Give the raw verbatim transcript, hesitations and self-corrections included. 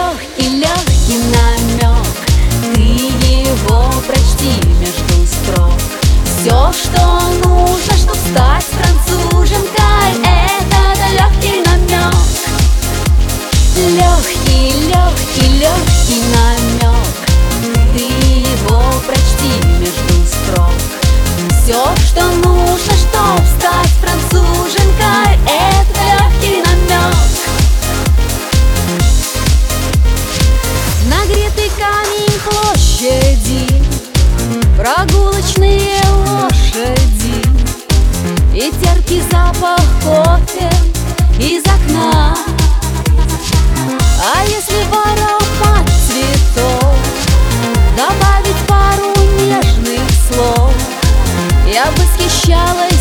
легкий-легкий намек, ты его прочти между строк. Все, что нужно, чтоб стать француженкой, это легкий намек. Легкий, легкий, легкий намек, ты его прочти между строк. Все, что нужно, чтоб стать француженкой, это легкий намек. Нагретый камень площади, прогулочные лошади и терпкий запах кофе из окна. А если в аромат цветов добавить пару нежных слов, я восхищалась